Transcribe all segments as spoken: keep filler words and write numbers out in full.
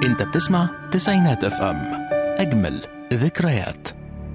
انت بتسمع تسعينات اف ام، اجمل ذكريات.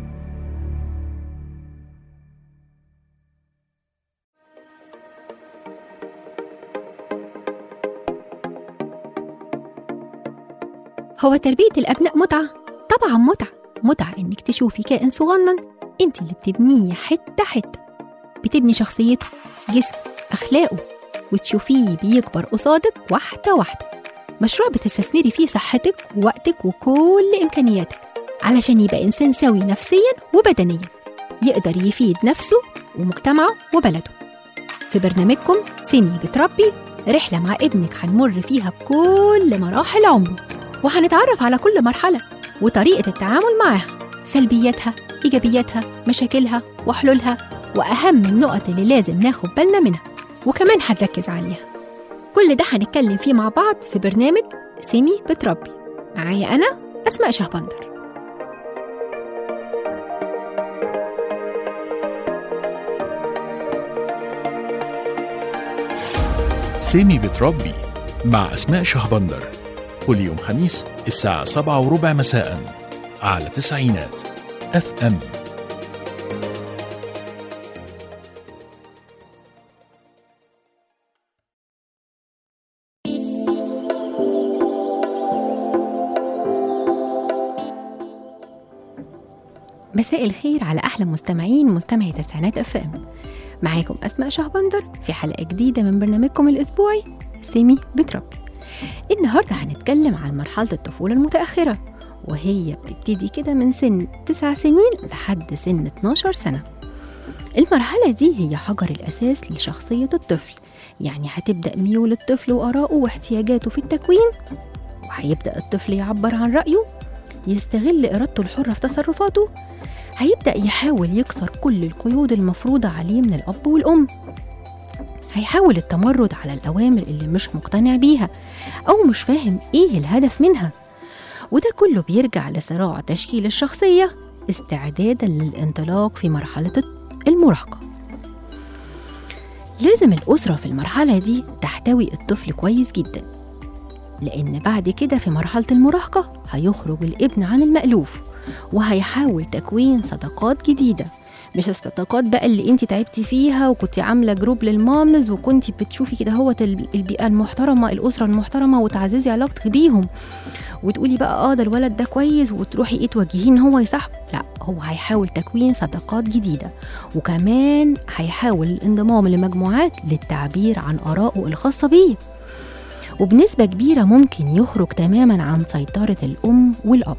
هو تربية الأبناء متعة؟ طبعا متعة. متعة إنك تشوفي كائن صغنن انت اللي بتبنيه حتة حتة، بتبني شخصيته، جسمه، أخلاقه، وتشوفيه بيكبر قصادك واحدة واحدة. مشروع بتستثمري فيه صحتك ووقتك وكل إمكانياتك علشان يبقى إنسان سوي نفسيا وبدنيا، يقدر يفيد نفسه ومجتمعه وبلده. في برنامجكم سيمي بتربي، رحلة مع ابنك هنمر فيها بكل مراحل عمره، وهنتعرف على كل مرحلة وطريقة التعامل معها، سلبياتها، إيجابياتها، مشاكلها وحلولها، وأهم النقط اللي لازم ناخد بالنا منها وكمان هنركز عليها. كل ده هنتكلم فيه مع بعض في برنامج سيمي بتربي، معايا أنا أسماء شهبندر. سيمي بتربي مع أسماء شهبندر، كل يوم خميس الساعة سبعة وربع مساء على تسعينات اف ام. مساء الخير على أحلى مستمعين مستمعي تسعينات اف ام. معاكم أسماء شهبندر في حلقة جديدة من برنامجكم الأسبوعي سيمي بتربي. النهاردة هنتكلم عن مرحلة الطفولة المتأخرة، وهي بتبتدي كده من سن تسع سنين لحد سن اتناشر سنة. المرحلة دي هي حجر الأساس لشخصية الطفل، يعني هتبدأ ميول الطفل وآراءه واحتياجاته في التكوين، وهيبدأ الطفل يعبر عن رأيه، يستغل إرادته الحرة في تصرفاته، هيبدأ يحاول يكسر كل القيود المفروضة عليه من الأب والأم، هيحاول التمرد على الأوامر اللي مش مقتنع بيها أو مش فاهم إيه الهدف منها. وده كله بيرجع لصراع تشكيل الشخصية استعدادا للانطلاق في مرحلة المراهقة. لازم الأسرة في المرحلة دي تحتوي الطفل كويس جدا، لأن بعد كده في مرحلة المراهقة هيخرج الابن عن المألوف وهيحاول تكوين صداقات جديدة، مش الصداقات بقى اللي انت تعبتي فيها وكنتي عاملة جروب للمامز وكنتي بتشوفي كده هو البيئة المحترمة، الأسرة المحترمة، وتعززي علاقتك بيهم وتقولي بقى اه ده الولد ده كويس وتروحي ايه توجهيه ان هو يصاحب. لا، هو هيحاول تكوين صداقات جديدة، وكمان هيحاول الانضمام لمجموعات للتعبير عن آرائه الخاصة بيه، وبنسبة كبيرة ممكن يخرج تماما عن سيطرة الأم والأب.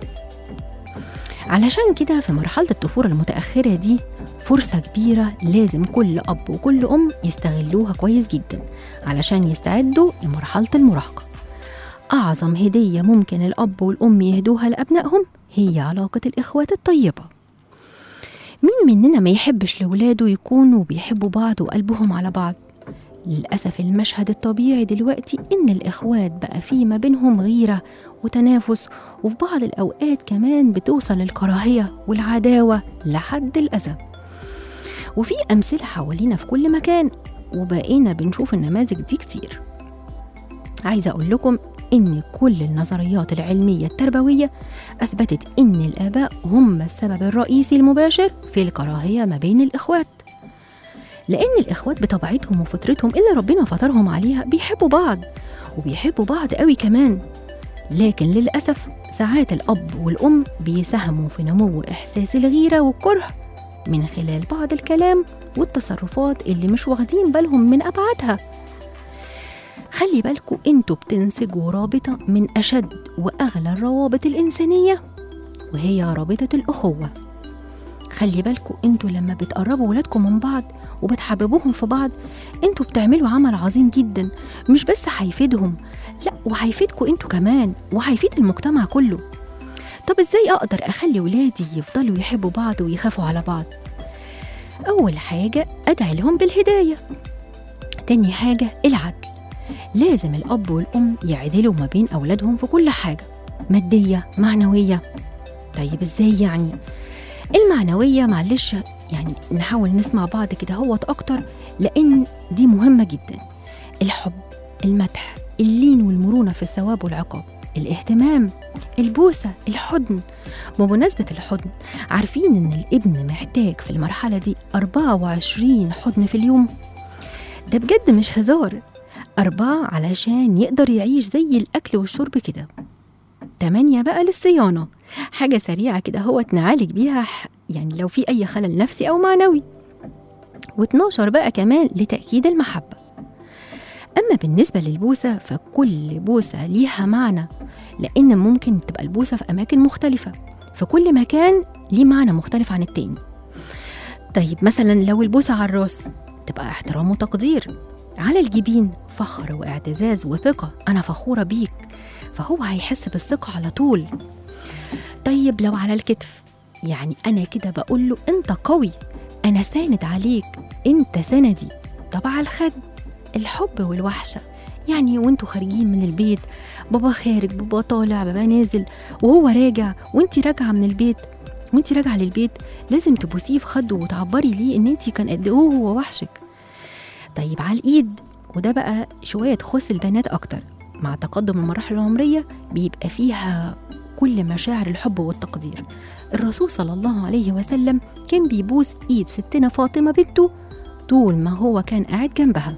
علشان كده في مرحلة الطفولة المتأخرة دي فرصة كبيرة لازم كل أب وكل أم يستغلوها كويس جدا علشان يستعدوا لمرحلة المراهقة. أعظم هدية ممكن الأب والأم يهدوها لأبنائهم هي علاقة الإخوات الطيبة. مين مننا ما يحبش لولاده يكونوا بيحبوا بعض وقلبهم على بعض؟ للأسف المشهد الطبيعي دلوقتي إن الإخوات بقى فيه ما بينهم غيرة وتنافس، وفي بعض الأوقات كمان بتوصل الكراهية والعداوة لحد الأذى. وفي أمثلة حوالينا في كل مكان، وبقينا بنشوف النماذج دي كتير. عايزة أقول لكم إن كل النظريات العلمية التربوية أثبتت إن الآباء هم السبب الرئيسي المباشر في الكراهية ما بين الإخوات، لأن الإخوات بطبيعتهم وفطرتهم اللي ربنا فطرهم عليها بيحبوا بعض وبيحبوا بعض قوي كمان، لكن للأسف ساعات الأب والأم بيساهموا في نمو إحساس الغيرة والكره من خلال بعض الكلام والتصرفات اللي مش واخدين بالهم من أبعادها. خلي بالكوا انتوا بتنسجوا رابطة من أشد وأغلى الروابط الإنسانية، وهي رابطة الأخوة. خلي بالكوا انتوا لما بتقربوا ولادكم من بعض وبتحببوهم في بعض، انتوا بتعملوا عمل عظيم جدا، مش بس هيفيدهم، لا وهيفيدكوا انتوا كمان وهيفيد المجتمع كله. طب ازاي اقدر اخلي ولادي يفضلوا يحبوا بعض ويخافوا على بعض؟ اول حاجة ادعي لهم بالهداية. تاني حاجة العدل. لازم الاب والام يعدلوا ما بين اولادهم في كل حاجة، مادية معنوية. طيب ازاي يعني؟ المعنوية معلش يعني نحاول نسمع بعض كده هوت أكتر، لأن دي مهمة جدا. الحب، المدح، اللين والمرونة في الثواب والعقاب. الاهتمام، البوسة، الحضن. بمناسبة الحضن، عارفين إن الابن محتاج في المرحلة دي أربعة وعشرين حضن في اليوم؟ ده بجد مش هزار، أربعة علشان يقدر يعيش زي الأكل والشرب كده. تمانية بقى للصيانة، حاجة سريعة كده هو نعالج بيها يعني لو في أي خلل نفسي أو معنوي. واتناشر بقى كمان لتأكيد المحبة. أما بالنسبة للبوسة فكل بوسة ليها معنى، لأن ممكن تبقى البوسة في أماكن مختلفة، في كل مكان ليه معنى مختلف عن التاني. طيب مثلا لو البوسة على الراس تبقى احترام وتقدير، على الجبين فخر واعتزاز وثقة، أنا فخورة بيك، فهو هيحس بالثقة على طول. طيب لو على الكتف، يعني أنا كده بقول له أنت قوي، أنا ساند عليك، أنت سندي. طب على الخد، الحب والوحشة، يعني وانتوا خارجين من البيت، بابا خارج، بابا طالع، بابا نازل، وهو راجع وانتي راجعة من البيت، وانتي راجعة للبيت لازم تبوسيه في خده وتعبري ليه ان انتي كان قد ايه هو وحشك. طيب على الايد، وده بقى شوية تخص البنات اكتر، مع تقدم المراحل العمرية بيبقى فيها كل مشاعر الحب والتقدير. الرسول صلى الله عليه وسلم كان بيبوس ايد ستنا فاطمة بنته طول ما هو كان قاعد جنبها.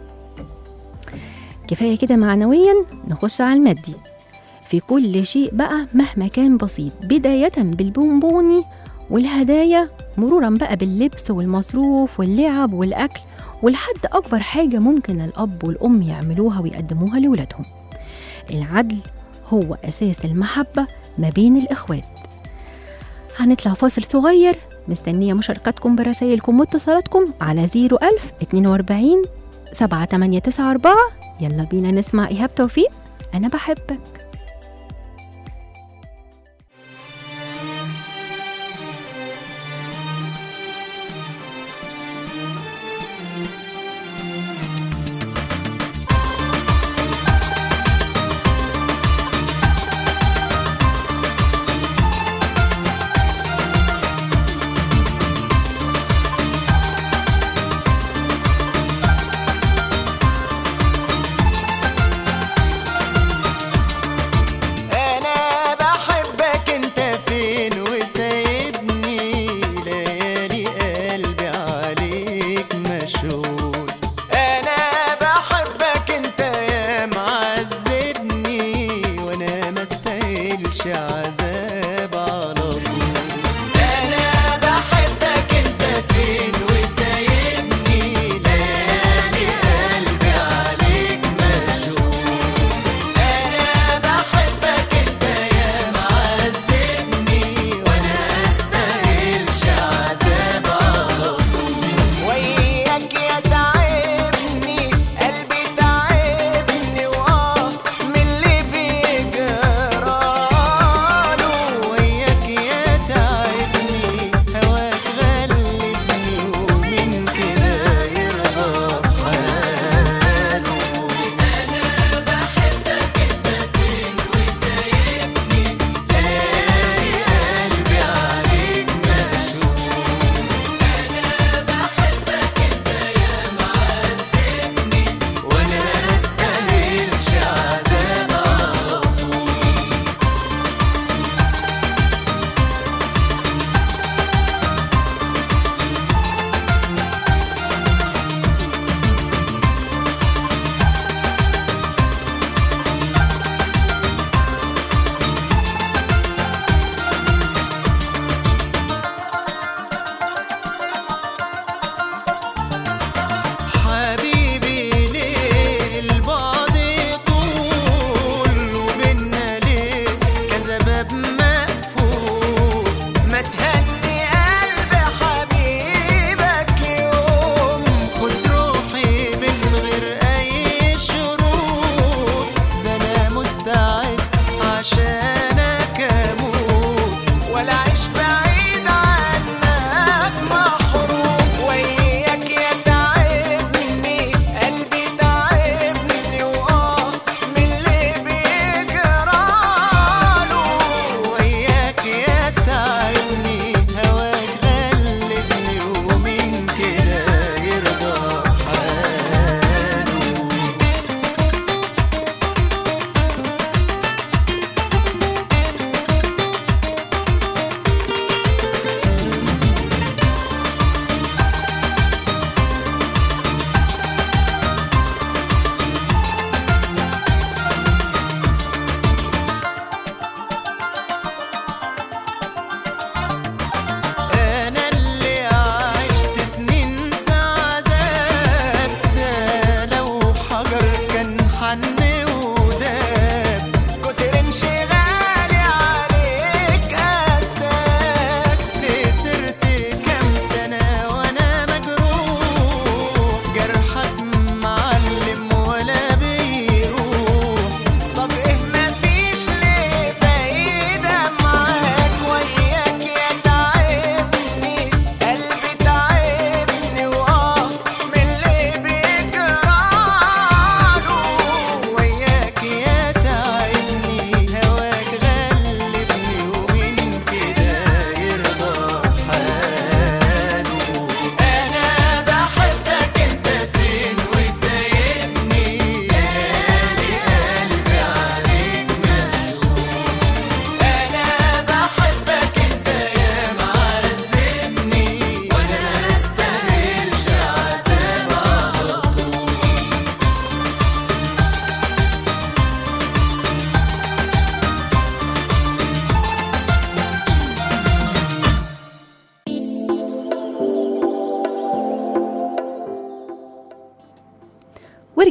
كفاية كده معنويا، نخش على المادي. في كل شيء بقى مهما كان بسيط، بداية بالبونبوني والهدايا، مرورا بقى باللبس والمصروف واللعب والأكل، ولحد أكبر حاجة ممكن الأب والأم يعملوها ويقدموها لولادهم. العدل هو أساس المحبة ما بين الإخوات. هنطلع فاصل صغير، مستنية مشاركتكم برسائلكم واتصالاتكم على زيرو ألف اتنين وأربعين سبعة تمانية تسعة أربعة. يلا بينا نسمع إيهاب توفيق، أنا بحبك.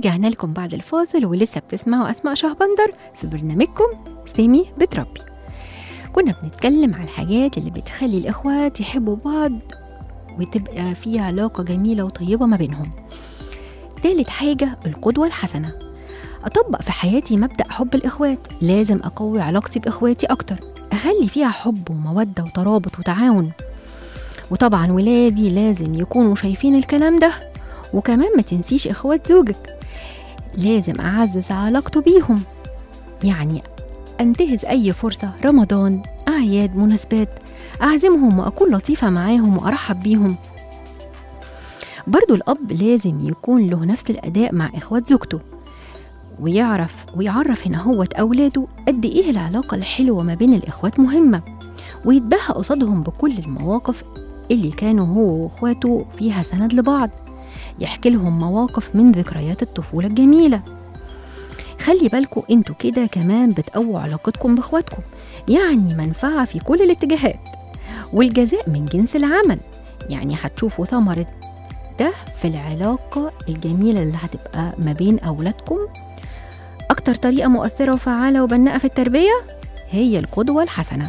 ورجعنا لكم بعد الفاصل ولسه بتسمعوا أسماء شهبندر في برنامجكم سامي بتربي. كنا بنتكلم على الحاجات اللي بتخلي الإخوات يحبوا بعض وتبقى في علاقة جميلة وطيبة ما بينهم. ثالث حاجة القدوة الحسنة. أطبق في حياتي مبدأ حب الإخوات، لازم أقوي علاقتي بإخواتي أكتر، أخلي فيها حب ومودة وترابط وتعاون. وطبعا ولادي لازم يكونوا شايفين الكلام ده. وكمان ما تنسيش إخوات زوجك، لازم أعزز علاقته بيهم، يعني أنتهز أي فرصة، رمضان، أعياد، مناسبات، أعزمهم وأكون لطيفة معاهم وأرحب بيهم. برضو الأب لازم يكون له نفس الأداء مع إخوات زوجته، ويعرف ويعرف هنا هو أولاده قد إيه العلاقة الحلوة ما بين الإخوات مهمة، ويتباهى قصادهم بكل المواقف اللي كانوا هو وإخواته فيها سند لبعض، يحكي لهم مواقف من ذكريات الطفولة الجميلة. خلي بالكم انتوا كده كمان بتقووا علاقتكم بإخواتكم، يعني منفعة في كل الاتجاهات، والجزاء من جنس العمل، يعني هتشوفوا ثمرة ده في العلاقة الجميلة اللي هتبقى ما بين أولادكم. أكتر طريقة مؤثرة وفعالة وبناءة في التربية هي القدوة الحسنة.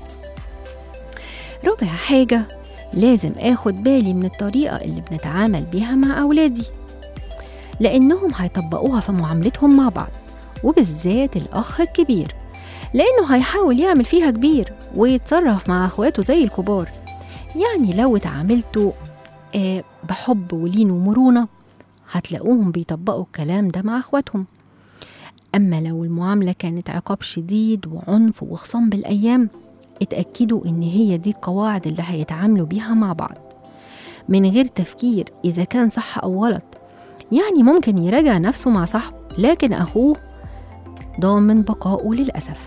رابع حاجة، لازم آخد بالي من الطريقة اللي بنتعامل بيها مع أولادي، لأنهم هيطبقوها في معاملتهم مع بعض، وبالذات الأخ الكبير، لأنه هيحاول يعمل فيها كبير ويتصرف مع أخواته زي الكبار. يعني لو اتعاملتوا آه بحب ولين ومرونة هتلاقوهم بيطبقوا الكلام ده مع أخواتهم. أما لو المعاملة كانت عقاب شديد وعنف وخصام بالأيام، اتأكدوا إن هي دي القواعد اللي هيتعاملوا بيها مع بعض من غير تفكير إذا كان صح أو غلط. يعني ممكن يراجع نفسه مع صاحبه، لكن أخوه ضامن بقاؤه للأسف.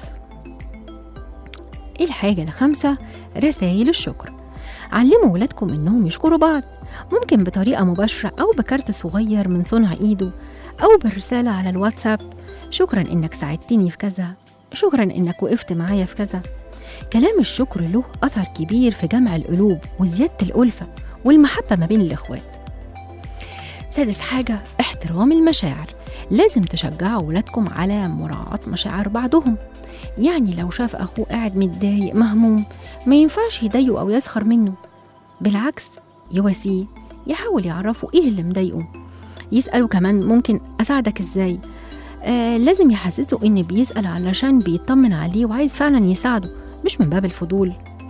الحاجة الخامسة رسائل الشكر. علموا ولادكم إنهم يشكروا بعض، ممكن بطريقة مباشرة أو بكارت صغير من صنع إيده، أو برسالة على الواتساب: شكرا إنك ساعدتني في كذا، شكرا إنك وقفت معايا في كذا. كلام الشكر له أثر كبير في جمع القلوب وزيادة الألفة والمحبة ما بين الإخوات. سادس حاجة احترام المشاعر. لازم تشجعوا ولادكم على مراعاة مشاعر بعضهم، يعني لو شاف أخوه قاعد متضايق مهموم ما ينفعش يضايقه أو يسخر منه، بالعكس يواسيه، يحاول يعرفه إيه اللي مضايقه، يسأله كمان ممكن أساعدك إزاي. آه لازم يحسسه إن بيسأل علشان بيطمن عليه وعايز فعلا يساعده، مش من باب الفضول.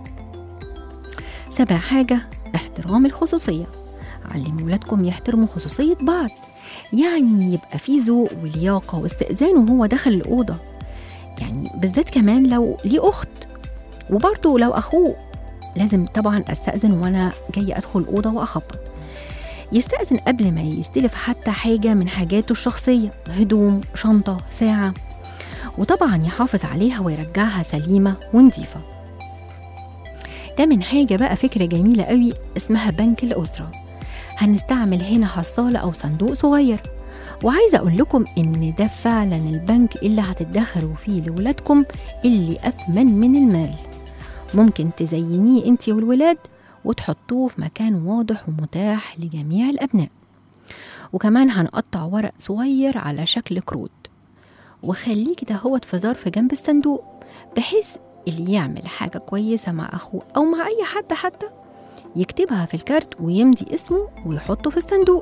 سابع حاجة احترام الخصوصية. علموا ولادكم يحترموا خصوصية بعض، يعني يبقى في ذوق ولياقة واستئذان وهو داخل الأوضة، يعني بالذات كمان لو ليه أخت، وبرضه لو أخوه لازم طبعا أستأذن وأنا جاي أدخل الأوضة وأخبط. يستأذن قبل ما يستلف حتى حاجة من حاجاته الشخصية، هدوم، شنطة، ساعة، وطبعا يحافظ عليها ويرجعها سليمة ونظيفة. تامن حاجة بقى فكرة جميلة قوي اسمها بنك الأسرة. هنستعمل هنا حصالة أو صندوق صغير، وعايزة أقول لكم إن ده فعلا البنك اللي هتدخلوا فيه لولادكم اللي أثمن من المال. ممكن تزينيه انتي والولاد وتحطوه في مكان واضح ومتاح لجميع الأبناء. وكمان هنقطع ورق صغير على شكل كروت وخليه كده هو في ظرف جنب الصندوق، بحيث اللي يعمل حاجة كويسة مع أخوه أو مع أي حد حتى يكتبها في الكارت ويمضي اسمه ويحطه في الصندوق.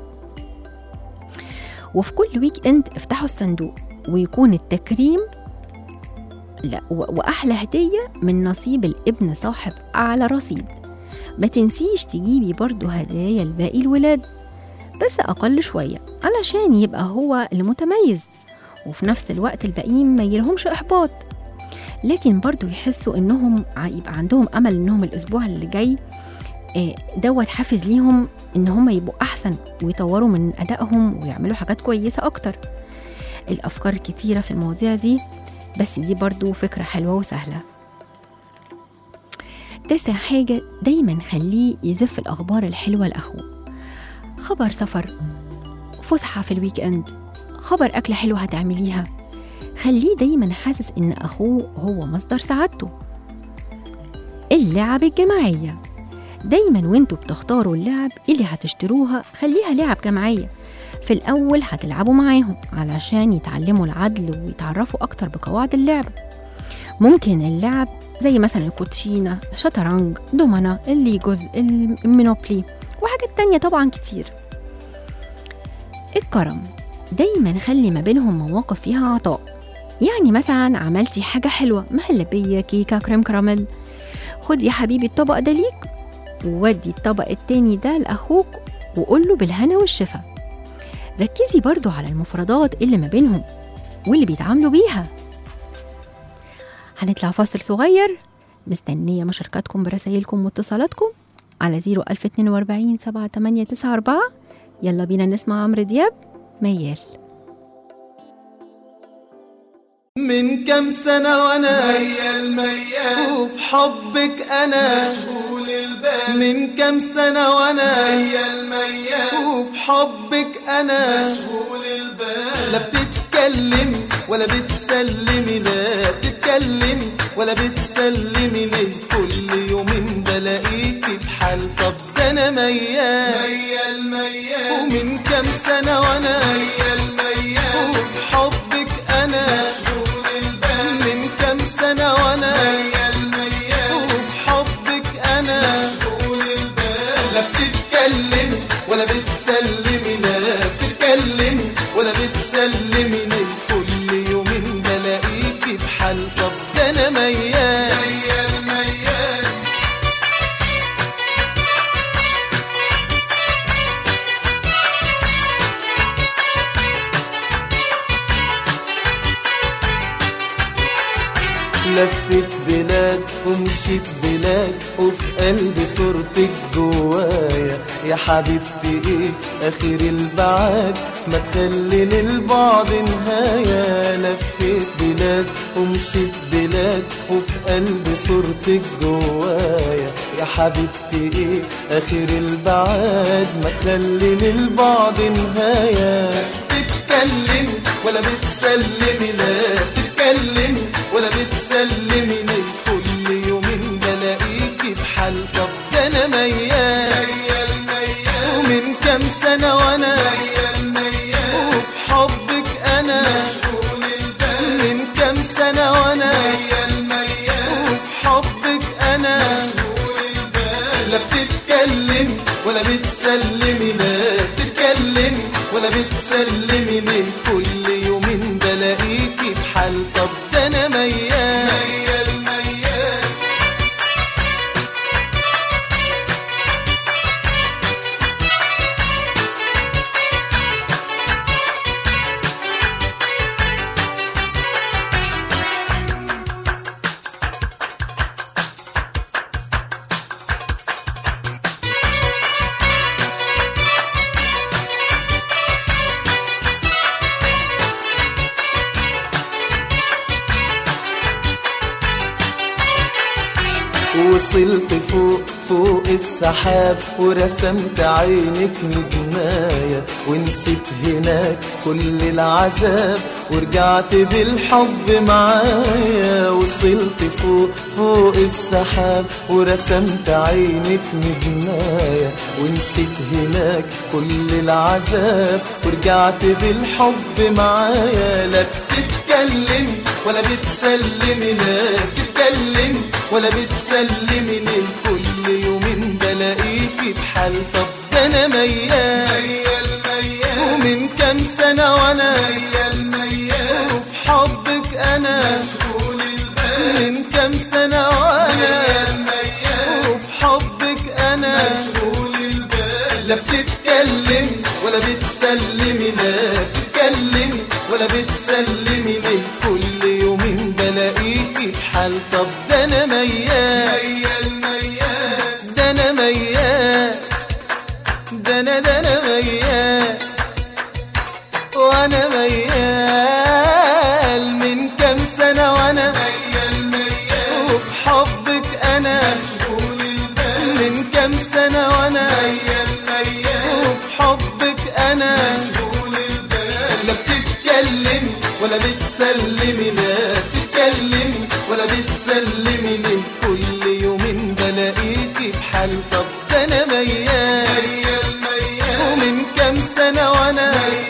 وفي كل ويك اند افتحوا الصندوق ويكون التكريم لا وأحلى هدية من نصيب الابن صاحب أعلى رصيد. ما تنسيش تجيبي برضو هدايا لباقي الولاد بس أقل شوية علشان يبقى هو المتميز، وفي نفس الوقت الباقيين ما يلهمش إحباط، لكن برضو يحسوا إنهم يبقى عندهم أمل إنهم الأسبوع اللي جاي دوت حافز ليهم إن هم يبقوا أحسن ويطوروا من أدائهم ويعملوا حاجات كويسة أكتر. الأفكار كتيرة في المواضيع دي، بس دي برضو فكرة حلوة وسهلة. تاسع حاجة دايما خليه يزف الأخبار الحلوة لأخوه، خبر سفر، فسحة في الويك اند، خبر أكلة حلوة هتعمليها. خليه دايما حاسس إن أخوه هو مصدر سعادته. اللعب الجماعية، دايما وانتوا بتختاروا اللعب اللي هتشتروها خليها لعب جماعية، في الأول هتلعبوا معاهم علشان يتعلموا العدل ويتعرفوا أكتر بقواعد اللعب. ممكن اللعب زي مثلا الكوتشينة، شطرنج، دومنا، الليجوز، المينوبلي وحاجات تانية طبعا كتير. الكرم دايما خلي ما بينهم مواقف فيها عطاء، يعني مثلا عملتي حاجة حلوة، مهلبية، كيكة، كريم كراميل، خد يا حبيبي الطبق ده ليك وودي الطبق التاني ده لأخوك وقوله بالهنا والشفا. ركزي برضو على المفردات اللي ما بينهم واللي بيتعاملوا بيها. هنطلع فاصل صغير، مستنية مشاركاتكم برسائلكم واتصالاتكم على زيرو ألف اتنين وأربعين سبعة تمانية تسعة أربعة. يلا بينا نسمع عمرو دياب ميال. من كام سنة وانا ميال ميال وفي حبك انا مشغول البال. من كام سنة وانا ميال ميال وفي حبك انا مشغول البال. لا بتتكلم ولا بتسلمي، لا بتتكلم ولا بتسلمي، ليه كل يومين بلاقيكي بحال؟ طب ده انا ميال ميال ميال. ومن كام سنة وانا ميال ميال وفي حبك انا مشغول البال. من كام سنة وانا ميال ميال وفي حبك انا مشغول البال. لا بتتكلم ولا بتسلمي، لا بتتكلم ولا بتسلمي، ليه كل يومين بلاقيكي بحال؟ طب ده انا ميال ميال ميال. لفت بلاد ومشيت بلاد وفي قلبي صورتك جوايا. يا حبيبتي ايه اخر البعاد، ما تخلي للبعض نهاية. لفت بلاد ومشيت بلاد وفي قلبي صورتك جوايا. يا حبيبتي ايه اخر البعاد، ما تخلي للبعض نهاية. بتتكلم ولا بتسلمي، لا بتتكلم ولا بتسلمي، ليه كل يومين بلاقيكي بحال؟ طب ده انا ميال ميال ميال. ومن كام سنة وانا ميال ميال وفي حبك انا مشغول البال. من كام سنة وانا ميال ميال وفي حبك انا مشغول البال. لا بتتكلم ولا بتسلمي، لا بتتكلم ولا بتسلمي، ليه كل يومين بلاقيكي بحال؟ طب ده انا ميال ميال ميال. وصلت فوق فوق السحاب ورسمت عينك نجماية، ونسيت هناك كل العذاب ورجعت بالحب معايا. وصلت فوق فوق السحاب ورسمت عينك نجماية، ونسيت هناك كل العذاب ورجعت بالحب معايا. لا بتتكلم ولا بتسلمي، لا بتتكلم ولا بتسلمي، ليه كل يومين بلاقيكي بحال؟ طب ده انا ميال ميال ميال. ومن كام سنة وانا ميال ميال وفي حبك انا مشغول البال. من كام سنة وانا ميال ميال وفي حبك انا مشغول البال. لا بتتكلم ولا بتسلمي، لا بتتكلم ولا بتسلمي، ليه كل يومين بلاقيكي بحال؟ طب ده انا ميال ميال ميال. ده انا ميال، ده انا ده انا ميال وانا ميال. من كام سنة وانا ميال ميال وفي حبك انا مشغول البال. من كام سنة وانا ميال ميال وفي حبك انا مشغول البال. لا بتتكلم ولا بتسلمي، لا بتتكلم ولا بتسلمي، ليه كل يومين بلاقيكي بحال؟ طب ده انا ميال ميال ميال. ومن كام سنة وانا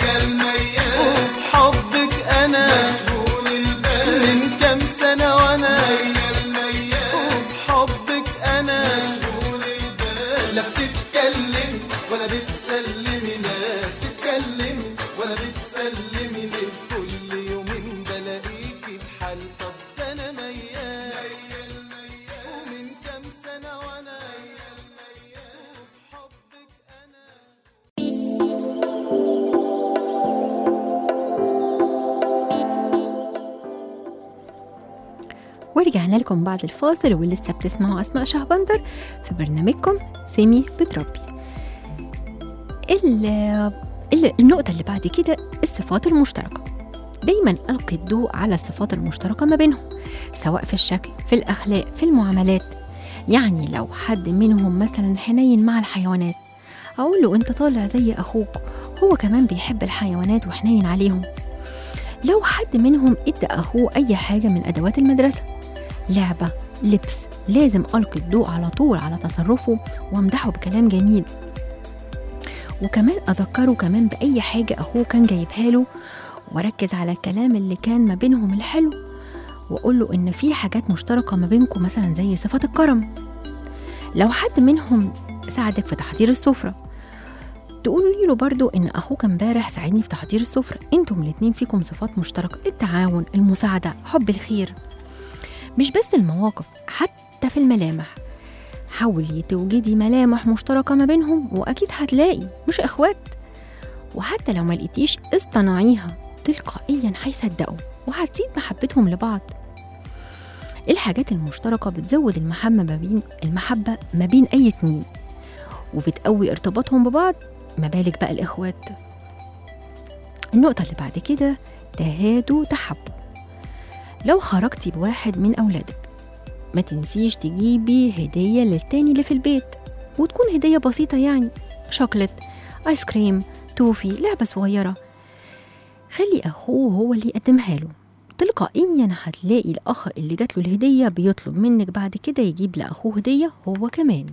ورجعنا لكم بعد الفاصل ولسه بتسمعوا أسماء شهبندر في برنامجكم سيمي بتربي. النقطة اللي بعد كده الصفات المشتركة. دايما ألقي الضوء على الصفات المشتركة ما بينهم، سواء في الشكل، في الأخلاق، في المعاملات. يعني لو حد منهم مثلا حنين مع الحيوانات، أقول له أنت طالع زي أخوك، هو كمان بيحب الحيوانات وحنين عليهم. لو حد منهم ادى أخوه أي حاجة من أدوات المدرسة، لعبة، لبس، لازم ألقي الضوء على طول على تصرفه وامدحه بكلام جميل، وكمان أذكره كمان بأي حاجة أخوه كان جايبها له، وركز على الكلام اللي كان ما بينهم الحلو، وأقول له إن في حاجات مشتركة ما بينكم مثلا زي صفة الكرم. لو حد منهم ساعدك في تحضير السفرة، تقولوا له برضو إن أخوك امبارح ساعدني في تحضير السفرة. انتم الاتنين فيكم صفات مشتركة، التعاون، المساعدة، حب الخير. مش بس المواقف، حتى في الملامح حاولي توجدي ملامح مشتركة ما بينهم، وأكيد هتلاقي، مش إخوات. وحتى لو ما لقيتيش اصطنعيها، تلقائيا هيصدقوا وهتزيد محبتهم لبعض. الحاجات المشتركة بتزود المحبة ما بين المحبة ما بين أي اتنين، وبتقوي ارتباطهم ببعض، ما بالك بقى الإخوات. النقطة اللي بعد كده تهادوا تحبوا. لو خرجتي بواحد من أولادك، ما تنسيش تجيبي هدية للتاني اللي في البيت، وتكون هدية بسيطة، يعني شوكولات، آيس كريم، توفي، لعبة صغيرة. خلي أخوه هو اللي يقدمها له. تلقائيا هتلاقي الأخ اللي جات له الهدية بيطلب منك بعد كده يجيب لأخوه هدية هو كمان.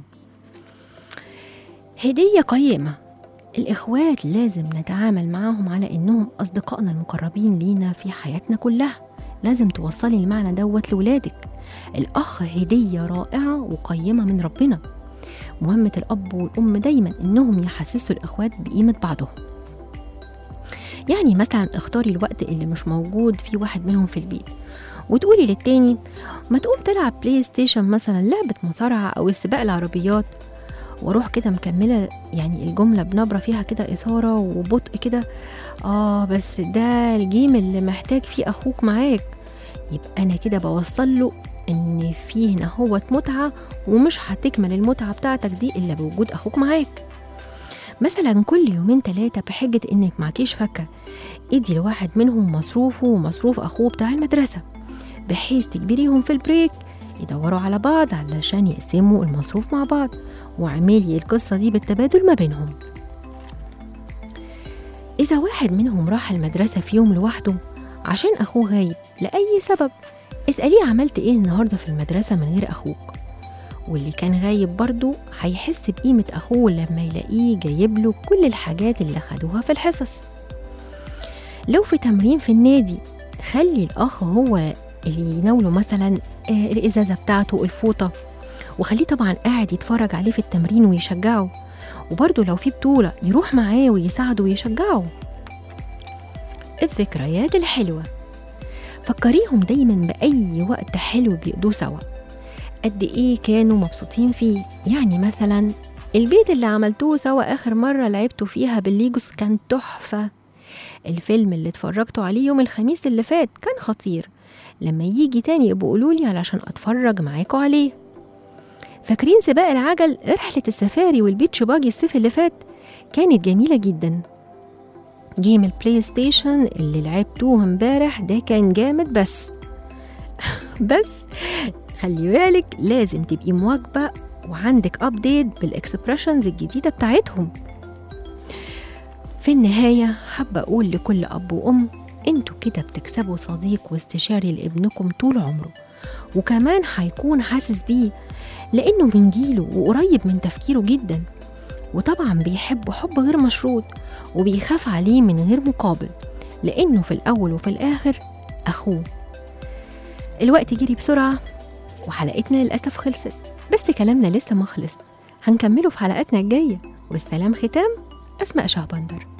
هدية قيمة. الإخوات لازم نتعامل معاهم على إنهم أصدقائنا المقربين لينا في حياتنا كلها. لازم توصلي المعنى دوت لولادك. الأخ هدية رائعة وقيمة من ربنا. مهمة الأب والأم دايما إنهم يحسسوا الإخوات بقيمة بعضهم. يعني مثلا اختاري الوقت اللي مش موجود في واحد منهم في البيت، وتقولي للتاني ما تقوم تلعب بلاي ستيشن مثلا، لعبة مصارعة أو السباق العربيات، واروح كده مكملة يعني الجملة بنبرة فيها كده إثارة وبطء كده، آه بس ده الجيم اللي محتاج فيه أخوك معاك. يبقى أنا كده بوصل له إن فيه هنا هو متعة، ومش هتكمل المتعة بتاعتك دي إلا بوجود أخوك معاك. مثلا كل يومين ثلاثة بحجة إنك معكيش فكة، ادي لواحد منهم مصروفه ومصروف أخوه بتاع المدرسة، بحيث تجبريهم في البريك يدوروا على بعض علشان يقسموا المصروف مع بعض، واعملي القصة دي بالتبادل ما بينهم. إذا واحد منهم راح المدرسة في يوم لوحده عشان أخوه غايب لأي سبب، اسأليه عملت إيه النهاردة في المدرسة من غير أخوك. واللي كان غايب برضو هيحس بقيمة أخوه لما يلاقيه جايب له كل الحاجات اللي خدوها في الحصص. لو في تمرين في النادي، خلي الأخ هو اللي يناوله مثلا الإزازة بتاعته، الفوطة، وخليه طبعا قاعد يتفرج عليه في التمرين ويشجعه. وبرضو لو في بطولة يروح معاه ويساعده ويشجعه. الذكريات الحلوة، فكريهم دايما بأي وقت حلو بيقضوه سوا، قد إيه كانوا مبسوطين فيه. يعني مثلا البيت اللي عملتوه سوا آخر مرة لعبتوا فيها بالليجوس كان تحفة. الفيلم اللي اتفرجتوا عليه يوم الخميس اللي فات كان خطير، لما يجي تاني يبقوا قولولي علشان أتفرج معاكوا عليه. فاكرين سباق العجل، رحلة السفاري والبيتش باجي الصيف اللي فات كانت جميلة جدا. جيم البلاي ستيشن اللي لعبتوه امبارح ده كان جامد. بس بس خلي بالك لازم تبقي مواكبة وعندك أبديت بالإكسبريشنز الجديدة بتاعتهم. في النهاية حابة أقول لكل أب وأم، انتوا كده بتكسبوا صديق واستشاري لابنكم طول عمره، وكمان هيكون حاسس بيه لأنه من جيله وقريب من تفكيره جدا، وطبعا بيحبه حب غير مشروط، وبيخاف عليه من غير مقابل، لأنه في الأول وفي الآخر أخوه. الوقت جري بسرعة وحلقتنا للأسف خلصت، بس كلامنا لسه ما خلص، هنكمله في حلقاتنا الجاية. والسلام ختام، أسماء شهبندر.